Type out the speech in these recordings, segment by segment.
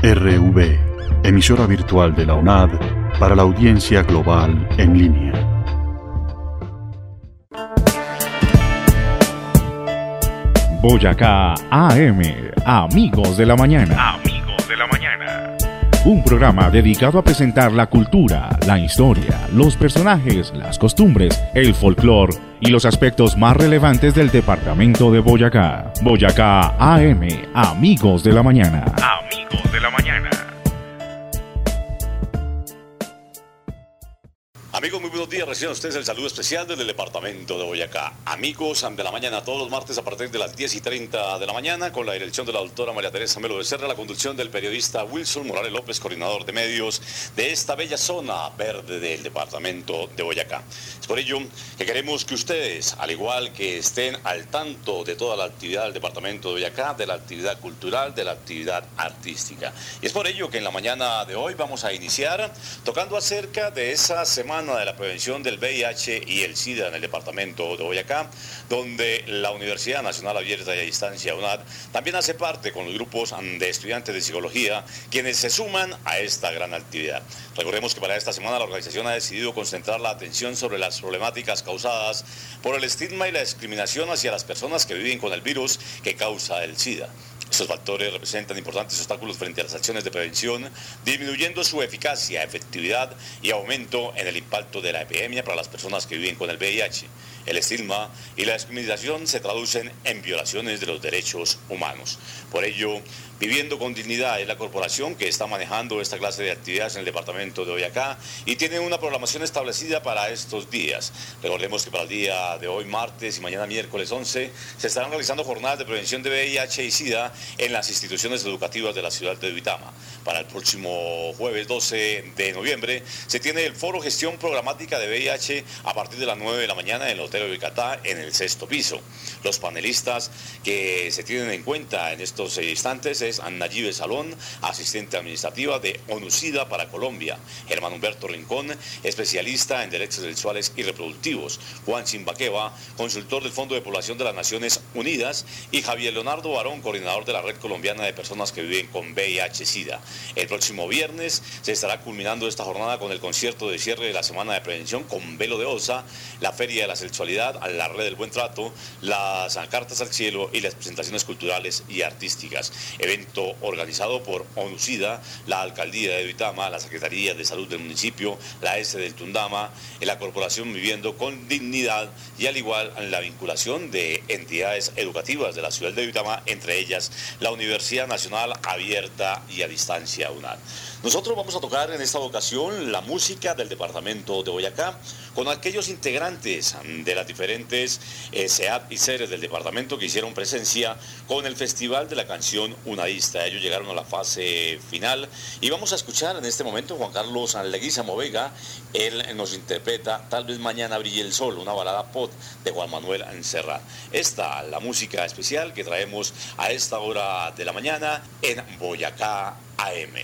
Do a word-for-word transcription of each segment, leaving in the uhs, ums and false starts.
R V, emisora virtual de la UNAD para la audiencia global en línea. Boyacá A M, Amigos de la Mañana. Amigos de la Mañana. Un programa dedicado a presentar la cultura, la historia, los personajes, las costumbres, el folclore y los aspectos más relevantes del departamento de Boyacá. Boyacá A M, Amigos de la Mañana. Amigos de la Mañana. Amigos, muy buenos días. Reciban ustedes el saludo especial desde el departamento de Boyacá. Amigos de la mañana, todos los martes a partir de las diez y treinta de la mañana, con la dirección de la doctora María Teresa Melo Becerra, la conducción del periodista Wilson Morales López, coordinador de medios de esta bella zona verde del departamento de Boyacá. Es por ello que queremos que ustedes, al igual que estén al tanto de toda la actividad del departamento de Boyacá, de la actividad cultural, de la actividad artística. Y es por ello que en la mañana de hoy vamos a iniciar tocando acerca de esa semana de la prevención del V I H y el SIDA en el departamento de Boyacá, donde la Universidad Nacional Abierta y a Distancia, UNAD, también hace parte con los grupos de estudiantes de psicología, quienes se suman a esta gran actividad. Recordemos que para esta semana la organización ha decidido concentrar la atención sobre las problemáticas causadas por el estigma y la discriminación hacia las personas que viven con el virus que causa el SIDA. Estos factores representan importantes obstáculos frente a las acciones de prevención, disminuyendo su eficacia, efectividad y aumento en el impacto de la epidemia para las personas que viven con el V I H. El estigma y la discriminación se traducen en violaciones de los derechos humanos. Por ello, Viviendo con Dignidad es la corporación que está manejando esta clase de actividades en el departamento de Boyacá y tiene una programación establecida para estos días. Recordemos que para el día de hoy, martes y mañana miércoles once, se estarán realizando jornadas de prevención de V I H y SIDA en las instituciones educativas de la ciudad de Duitama. Para el próximo jueves doce de noviembre se tiene el foro Gestión Programática de V I H a partir de las nueve de la mañana en el Hotel Vicatá en el sexto piso. Los panelistas que se tienen en cuenta en estos instantes es Anna Yive Salón, asistente administrativa de ONU-SIDA para Colombia, Germán Humberto Rincón, especialista en derechos sexuales y reproductivos, Juan Simbaqueva, consultor del Fondo de Población de las Naciones Unidas, y Javier Leonardo Barón, coordinador de la Red Colombiana de Personas que Viven con V I H-SIDA. El próximo viernes se estará culminando esta jornada con el concierto de cierre de la Semana de Prevención con Velo de Osa, la Feria de la Sexualidad, la Red del Buen Trato, las Cartas al Cielo y las presentaciones culturales y artísticas. Evento organizado por ONU-SIDA, la Alcaldía de Duitama, la Secretaría de Salud del municipio, la S del Tundama, la Corporación Viviendo con Dignidad y al igual la vinculación de entidades educativas de la ciudad de Duitama, entre ellas la Universidad Nacional Abierta y a Distancia, UNAD. Nosotros vamos a tocar en esta ocasión la música del departamento de Boyacá con aquellos integrantes de las diferentes eh, SEAT y SERES del departamento que hicieron presencia con el Festival de la Canción Unadista. Ellos llegaron a la fase final y vamos a escuchar en este momento a Juan Carlos Leguizamo Vega. Él nos interpreta Tal vez mañana brille el sol, una balada pop de Juan Manuel Serrat. Esta la música especial que traemos a esta hora de la mañana en Boyacá A M.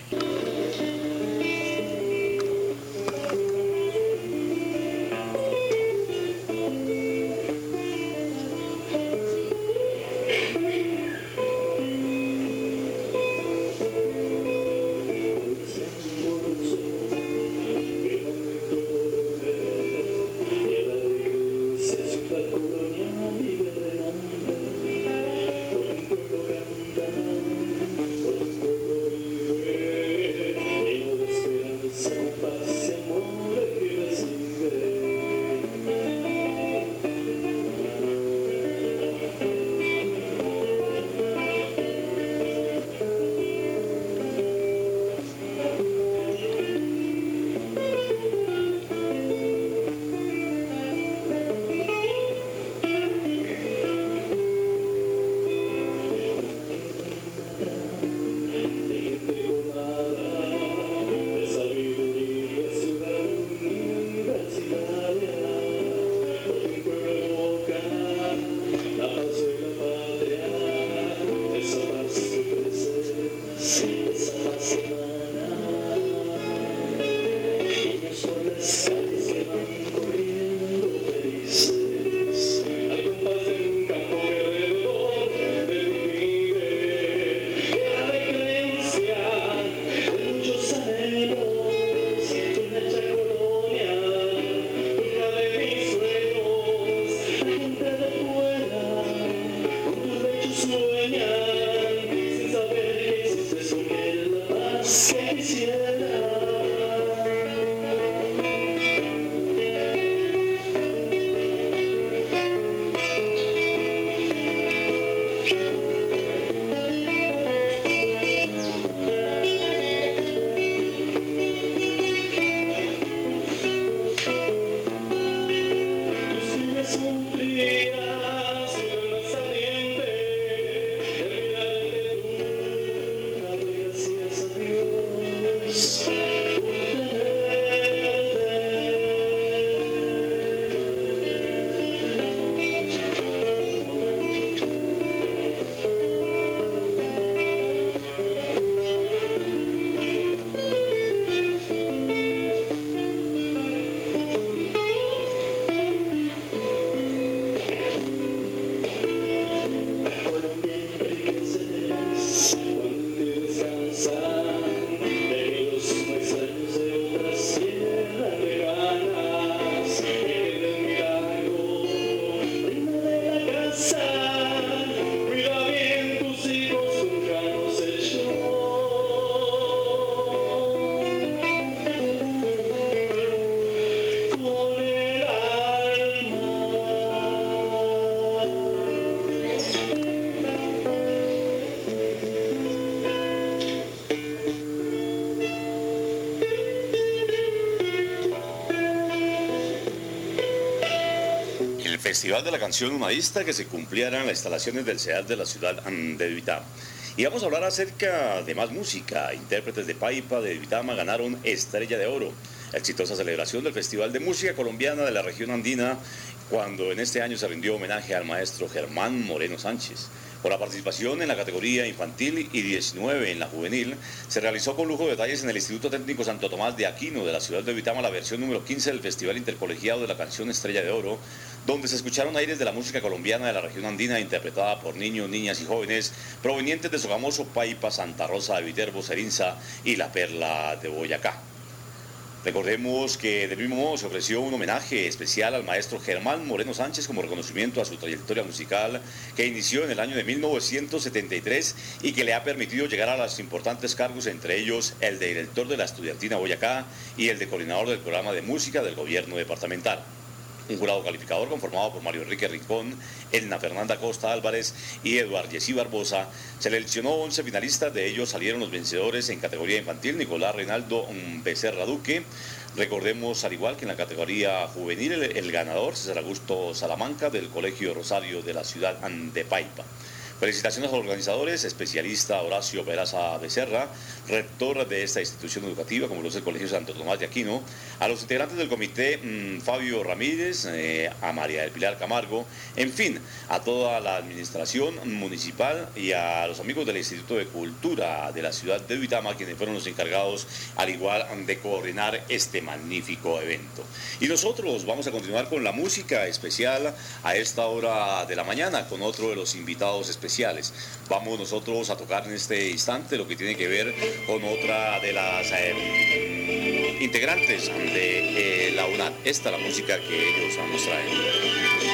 Festival de la Canción Humanista que se cumplieran las instalaciones del C E A D de la ciudad de Duitama. Y vamos a hablar acerca de más música. Intérpretes de Paipa de Duitama ganaron Estrella de Oro. Exitosa celebración del Festival de Música Colombiana de la región andina, cuando en este año se rindió homenaje al maestro Germán Moreno Sánchez. Por la participación en la categoría infantil y diecinueve en la juvenil, se realizó con lujo de detalles en el Instituto Técnico Santo Tomás de Aquino de la ciudad de Duitama la versión número quince del Festival Intercolegiado de la Canción Estrella de Oro, donde se escucharon aires de la música colombiana de la región andina interpretada por niños, niñas y jóvenes provenientes de Sogamoso, Paipa, Santa Rosa de Viterbo, Serinza y la Perla de Boyacá. Recordemos que del mismo modo se ofreció un homenaje especial al maestro Germán Moreno Sánchez como reconocimiento a su trayectoria musical que inició en el año de mil novecientos setenta y tres y que le ha permitido llegar a los importantes cargos, entre ellos el de director de la Estudiantina Boyacá y el de coordinador del programa de música del gobierno departamental. Un jurado calificador conformado por Mario Enrique Rincón, Elna Fernanda Costa Álvarez y Eduard Yesí Barbosa seleccionó once finalistas. De ellos salieron los vencedores en categoría infantil: Nicolás Reinaldo Becerra Duque. Recordemos, al igual que en la categoría juvenil, el, el ganador César Augusto Salamanca del Colegio Rosario de la ciudad de Paipa. Felicitaciones a los organizadores, especialista Horacio Peraza Becerra, rector de esta institución educativa, como lo es el Colegio Santo Tomás de Aquino, a los integrantes del comité, mmm, Fabio Ramírez, eh, a María del Pilar Camargo, en fin, a toda la administración municipal y a los amigos del Instituto de Cultura de la ciudad de Duitama, quienes fueron los encargados, al igual, de coordinar este magnífico evento. Y nosotros vamos a continuar con la música especial a esta hora de la mañana, con otro de los invitados especiales. Especiales. Vamos nosotros a tocar en este instante lo que tiene que ver con otra de las eh, integrantes de eh, la UNAD. Esta es la música que ellos nos traen.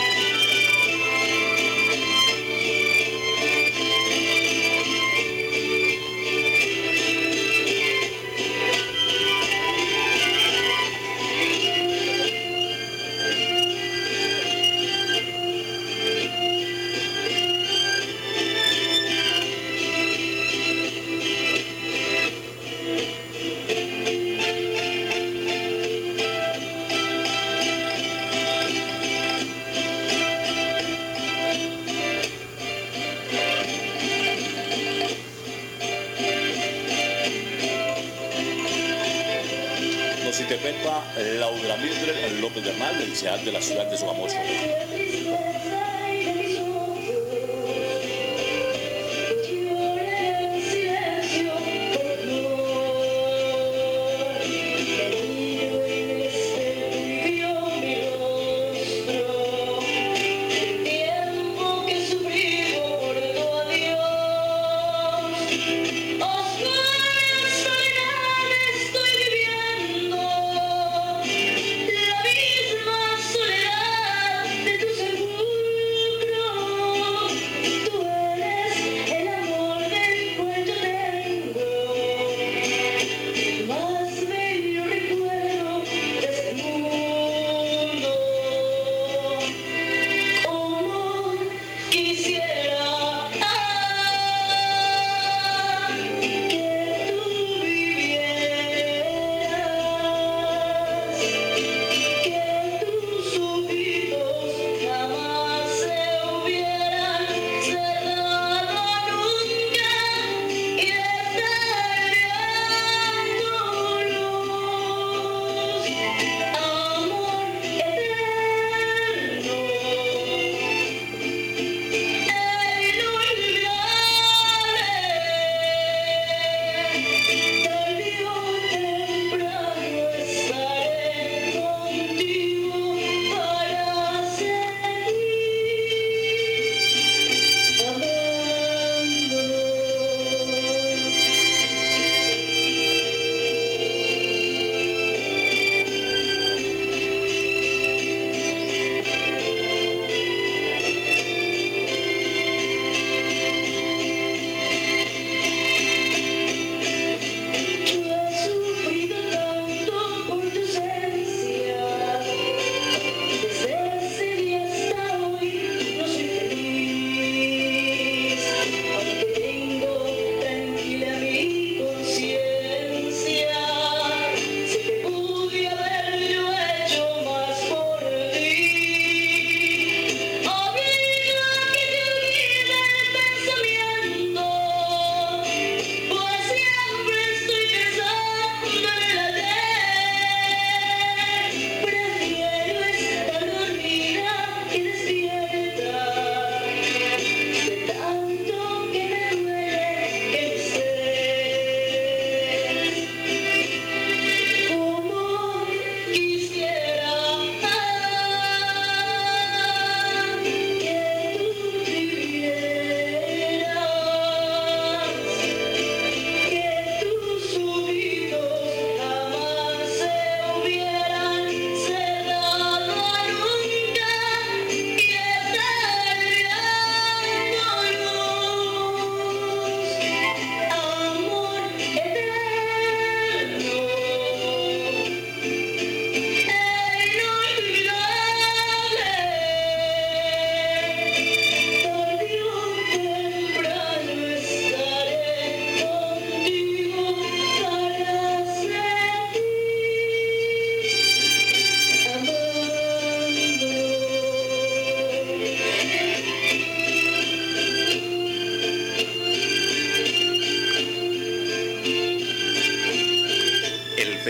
Interpreta Laura Mildred López Bernal del C E A D de la ciudad de Sogamoso. La misma soledad de tu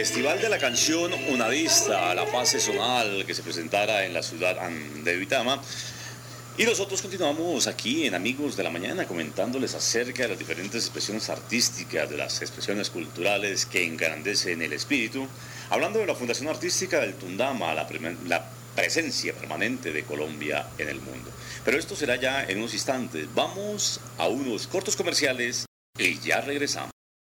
Festival de la Canción Unadista, la fase zonal que se presentara en la ciudad de Duitama. Y nosotros continuamos aquí en Amigos de la Mañana comentándoles acerca de las diferentes expresiones artísticas, de las expresiones culturales que engrandecen el espíritu, hablando de la Fundación Artística del Tundama, la, la presencia permanente de Colombia en el mundo. Pero esto será ya en unos instantes. Vamos a unos cortos comerciales y ya regresamos.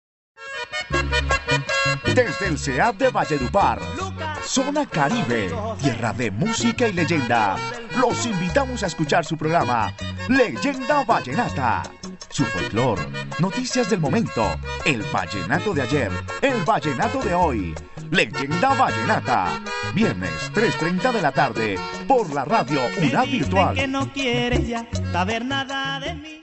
Desde el C E A de Valledupar, Zona Caribe, tierra de música y leyenda, los invitamos a escuchar su programa Leyenda Vallenata. Su folclor, noticias del momento, el vallenato de ayer, el vallenato de hoy. Leyenda Vallenata, viernes tres y treinta de la tarde, por la radio UNAD Virtual. Que no quieres ya saber nada de mí.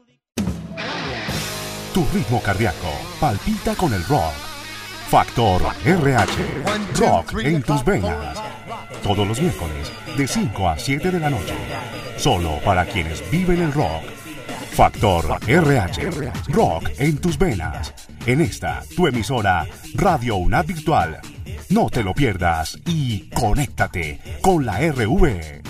Tu ritmo cardíaco palpita con el rock. Factor R H, rock en tus venas. Todos los miércoles, de cinco a siete de la noche. Solo para quienes viven el rock. Factor R H, rock en tus venas. En esta, tu emisora, Radio UNAD Virtual. No te lo pierdas y conéctate con la R V.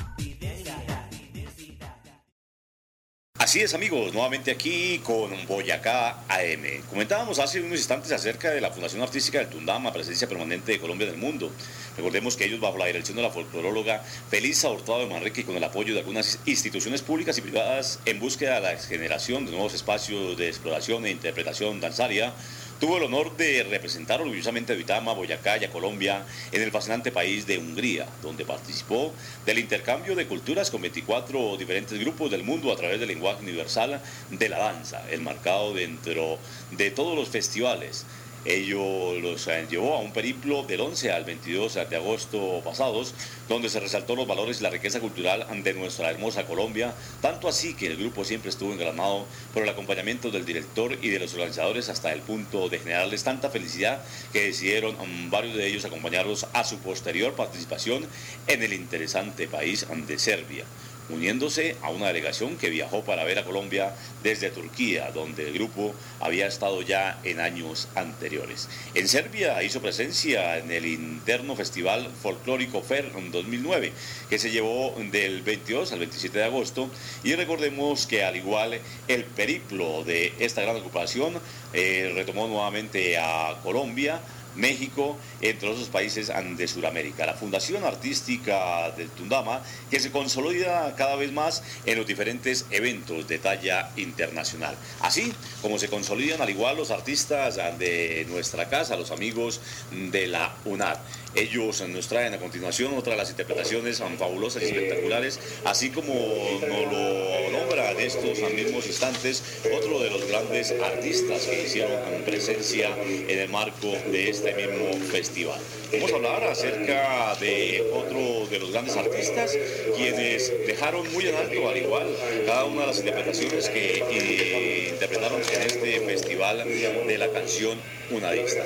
Así es, amigos, nuevamente aquí con Boyacá A M. Comentábamos hace unos instantes acerca de la Fundación Artística del Tundama, presencia permanente de Colombia en el mundo. Recordemos que ellos, bajo la dirección de la folcloróloga Felisa Hurtado de Manrique y con el apoyo de algunas instituciones públicas y privadas en búsqueda de la generación de nuevos espacios de exploración e interpretación danzaria, tuvo el honor de representar orgullosamente a Duitama, Boyacá y a Colombia en el fascinante país de Hungría, donde participó del intercambio de culturas con veinticuatro diferentes grupos del mundo a través del lenguaje universal de la danza, enmarcado dentro de todos los festivales. Ello los llevó a un periplo del once al veintidós de agosto pasados, donde se resaltó los valores y la riqueza cultural de nuestra hermosa Colombia, tanto así que el grupo siempre estuvo engranado por el acompañamiento del director y de los organizadores hasta el punto de generarles tanta felicidad que decidieron varios de ellos acompañarlos a su posterior participación en el interesante país de Serbia, uniéndose a una delegación que viajó para ver a Colombia desde Turquía, donde el grupo había estado ya en años anteriores. En Serbia hizo presencia en el interno Festival Folclórico Fer dos mil nueve, que se llevó del veintidós al veintisiete de agosto, y recordemos que al igual el periplo de esta gran ocupación eh, retomó nuevamente a Colombia, México, entre otros países de Sudamérica. La Fundación Artística del Tundama, que se consolida cada vez más en los diferentes eventos de talla internacional. Así como se consolidan al igual los artistas de nuestra casa, los amigos de la UNAD. Ellos nos traen a continuación otra de las interpretaciones fabulosas y espectaculares, así como nos lo nombra en estos mismos instantes otro de los grandes artistas que hicieron presencia en el marco de este mismo festival. Vamos a hablar acerca de otro de los grandes artistas, quienes dejaron muy en alto, al igual, cada una de las interpretaciones que eh, interpretaron en este festival de la canción unadista.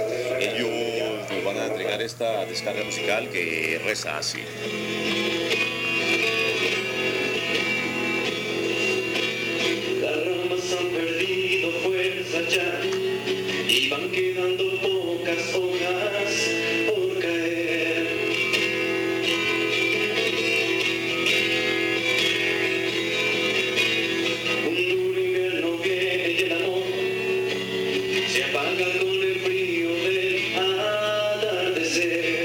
Ellos nos van a entregar esta descarga musical que reza así. Las ramas han perdido fuerza ya y van quedando pocas hojas por caer. Un duro invierno viene y el amor se apaga con el frío del atardecer.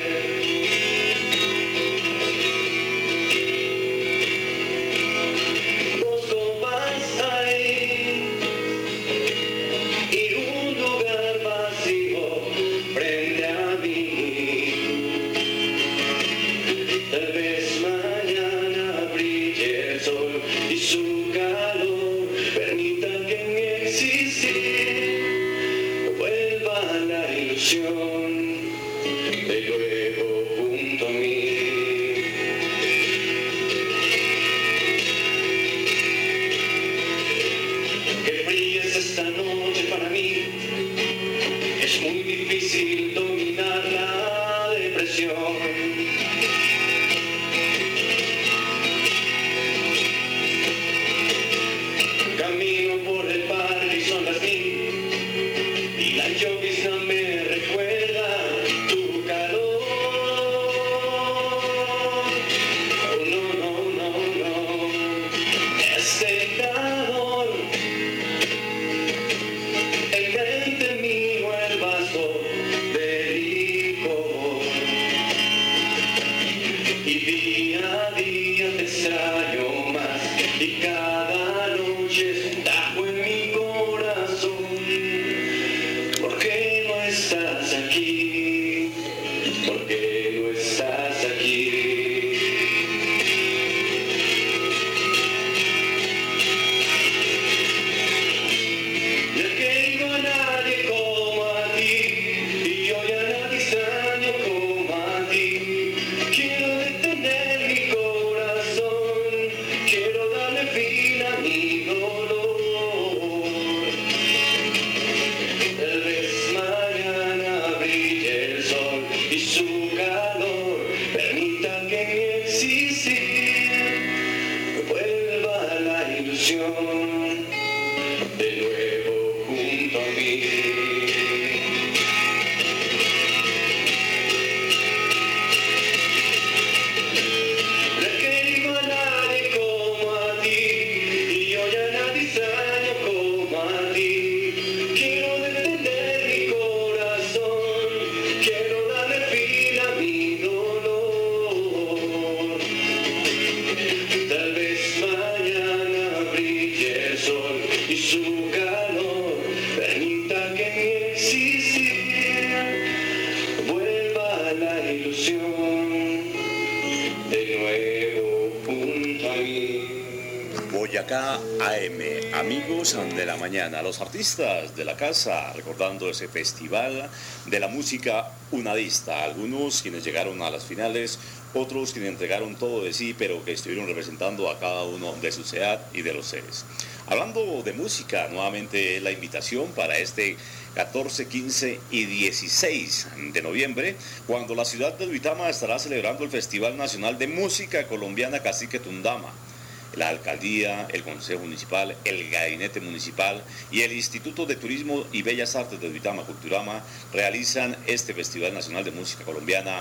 Dos copas hay y un lugar vacío frente a mí. Tal vez mañana brille el sol y su calor permita que en mi existir vuelva la ilusión de nuevo junto a mí. Que brilles esta noche para mí. Es muy difícil dominar la depresión. Camino por el parque y son las mil y la llovizna me recuerda tu A M, amigos de la mañana, los artistas de la casa, recordando ese festival de la música unadista, algunos quienes llegaron a las finales, otros quienes entregaron todo de sí, pero que estuvieron representando a cada uno de su C E A T y de los seres. Hablando de música, nuevamente la invitación para este catorce, quince y dieciséis de noviembre, cuando la ciudad de Duitama estará celebrando el Festival Nacional de Música Colombiana Cacique Tundama. La alcaldía, el Consejo Municipal, el Gabinete Municipal y el Instituto de Turismo y Bellas Artes de Duitama, Culturama, realizan este Festival Nacional de Música Colombiana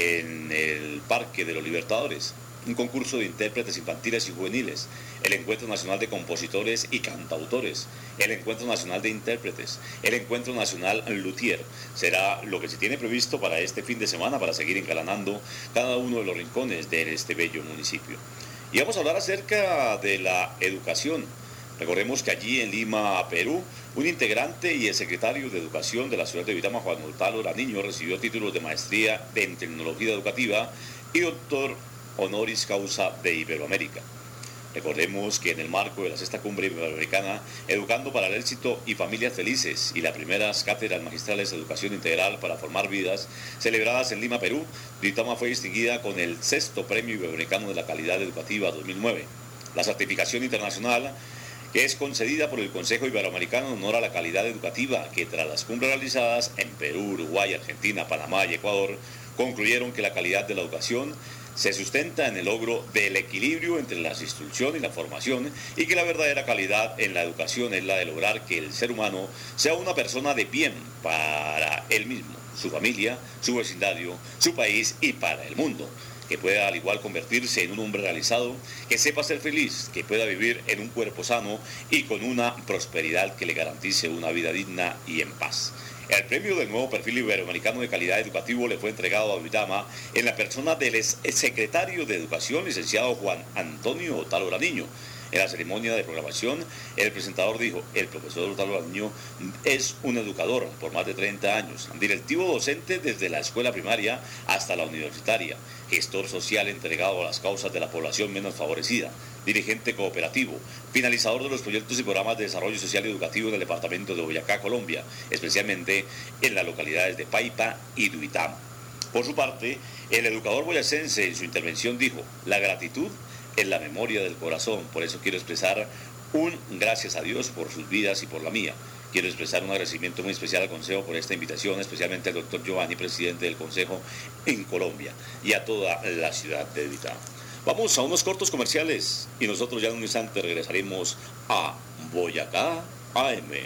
en el Parque de los Libertadores. Un concurso de intérpretes infantiles y juveniles, el Encuentro Nacional de Compositores y Cantautores, el Encuentro Nacional de Intérpretes, el Encuentro Nacional Luthier. Será lo que se tiene previsto para este fin de semana para seguir engalanando cada uno de los rincones de este bello municipio. Y vamos a hablar acerca de la educación. Recordemos que allí en Lima, Perú, un integrante y el secretario de Educación de la ciudad de Duitama, Juan Montalvo Laniño, recibió títulos de maestría en tecnología educativa y doctor honoris causa de Iberoamérica. Recordemos que en el marco de la sexta cumbre iberoamericana, Educando para el Éxito y Familias Felices y las primeras cátedras magistrales de educación integral para formar vidas, celebradas en Lima, Perú, Duitama fue distinguida con el sexto Premio Iberoamericano de la Calidad Educativa dos mil nueve. La certificación internacional, que es concedida por el Consejo Iberoamericano en honor a la calidad educativa, que tras las cumbres realizadas en Perú, Uruguay, Argentina, Panamá y Ecuador, concluyeron que la calidad de la educación se sustenta en el logro del equilibrio entre la instrucción y la formación, y que la verdadera calidad en la educación es la de lograr que el ser humano sea una persona de bien para él mismo, su familia, su vecindario, su país y para el mundo, que pueda al igual convertirse en un hombre realizado, que sepa ser feliz, que pueda vivir en un cuerpo sano y con una prosperidad que le garantice una vida digna y en paz. El premio del nuevo perfil iberoamericano de calidad educativo le fue entregado a Duitama en la persona del secretario de Educación, licenciado Juan Antonio Otalo Laniño. En la ceremonia de programación, el presentador dijo: el profesor Otalo Laniño es un educador por más de treinta años, directivo docente desde la escuela primaria hasta la universitaria, gestor social entregado a las causas de la población menos favorecida, dirigente cooperativo, finalizador de los proyectos y programas de desarrollo social y educativo en el departamento de Boyacá, Colombia, especialmente en las localidades de Paipa y Duitama. Por su parte, el educador boyacense en su intervención dijo: la gratitud es la memoria del corazón, por eso quiero expresar un gracias a Dios por sus vidas y por la mía. Quiero expresar un agradecimiento muy especial al Consejo por esta invitación, especialmente al doctor Giovanni, presidente del Consejo en Colombia, y a toda la ciudad de Duitama. Vamos a unos cortos comerciales y nosotros ya en un instante regresaremos a Boyacá A M.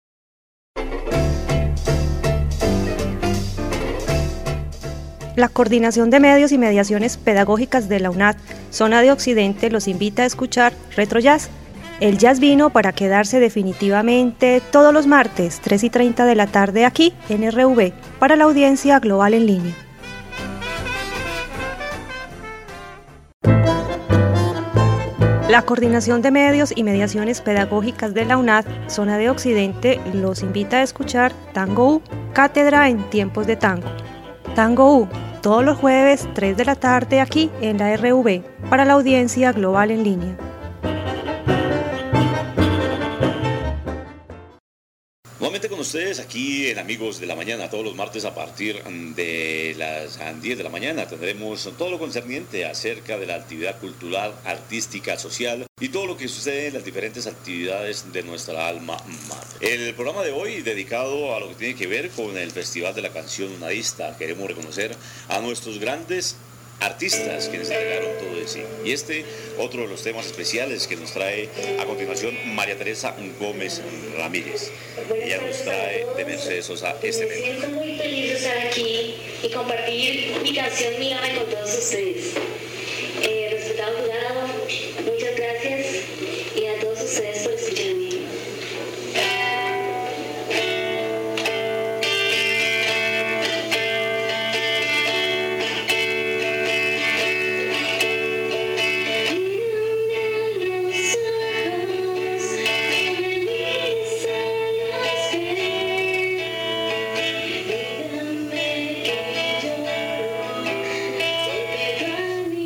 La Coordinación de Medios y Mediaciones Pedagógicas de la UNAD, Zona de Occidente, los invita a escuchar Retro Jazz. El jazz vino para quedarse definitivamente todos los martes, tres y treinta de la tarde aquí en R V, para la audiencia global en línea. La Coordinación de Medios y Mediaciones Pedagógicas de la UNAD, Zona de Occidente, los invita a escuchar Tango U, Cátedra en Tiempos de Tango. Tango U, todos los jueves, tres de la tarde aquí en la R V, para la audiencia global en línea. Nuevamente con ustedes aquí en Amigos de la Mañana, todos los martes a partir de las diez de la mañana tendremos todo lo concerniente acerca de la actividad cultural, artística, social y todo lo que sucede en las diferentes actividades de nuestra alma madre. El programa de hoy dedicado a lo que tiene que ver con el Festival de la Canción Unadista. Queremos reconocer a nuestros grandes artistas quienes entregaron todo de sí. Y este, otro de los temas especiales que nos trae a continuación María Teresa Gómez Ramírez. Ella nos trae de Mercedes Sosa este tema. Me siento muy feliz de estar aquí y compartir mi canción Mírame con todos ustedes. Eh, respetado jurado, muchas gracias y a todos ustedes por escucharme. Dígame que yo sé que a mí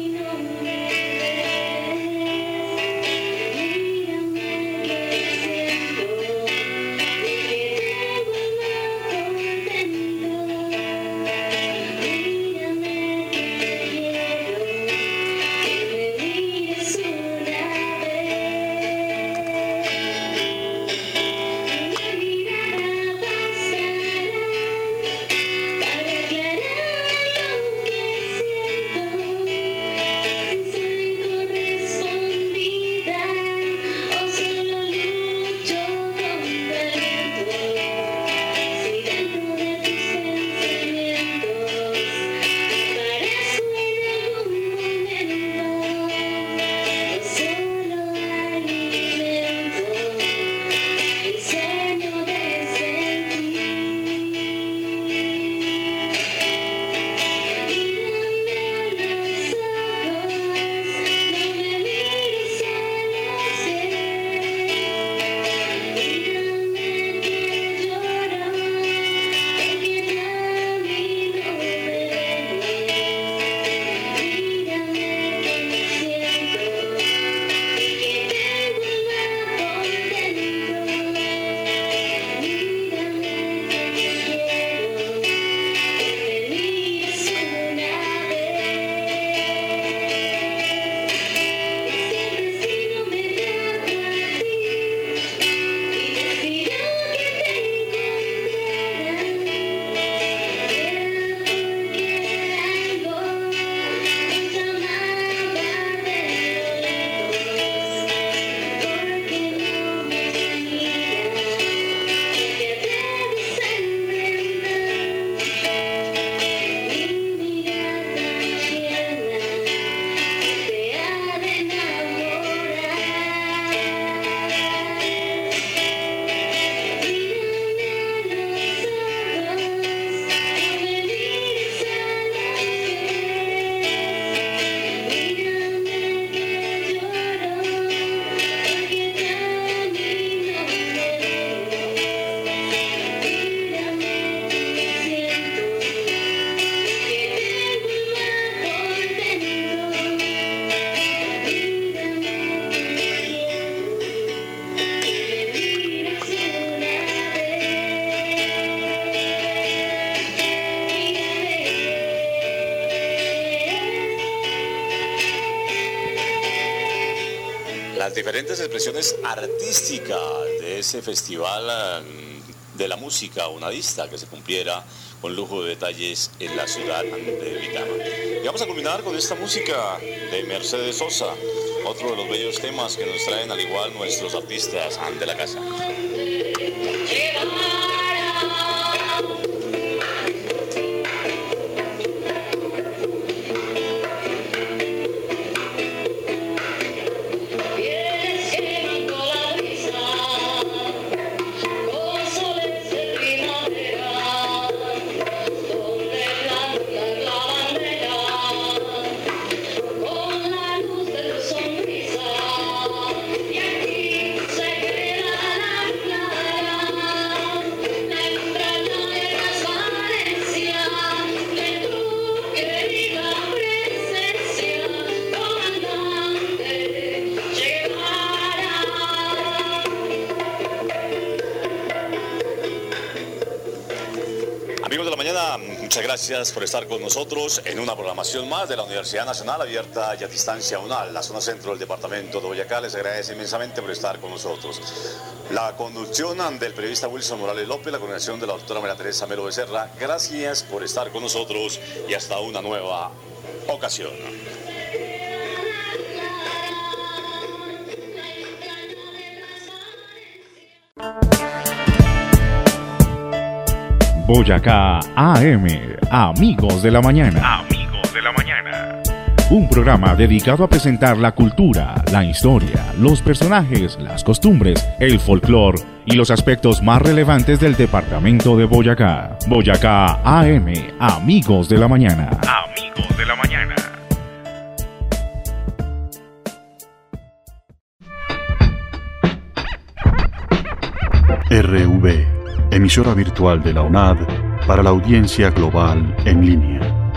las diferentes expresiones artísticas de ese festival de la música unadista que se cumpliera con lujo de detalles en la ciudad de Vitama. Y vamos a culminar con esta música de Mercedes Sosa, otro de los bellos temas que nos traen al igual nuestros artistas de la casa. Muchas gracias por estar con nosotros en una programación más de la Universidad Nacional Abierta y a Distancia UNAL, la zona centro del departamento de Boyacá. Les agradece inmensamente por estar con nosotros. La conducción del periodista Wilson Morales López, la coordinación de la doctora María Teresa Melo Becerra. Gracias por estar con nosotros y hasta una nueva ocasión. Boyacá A M, Amigos de la Mañana. Amigos de la Mañana. Un programa dedicado a presentar la cultura, la historia, los personajes, las costumbres, el folclore y los aspectos más relevantes del departamento de Boyacá. Boyacá A M, Amigos de la Mañana. Amigos de la Mañana. R V, emisora virtual de la UNAD para la audiencia global en línea.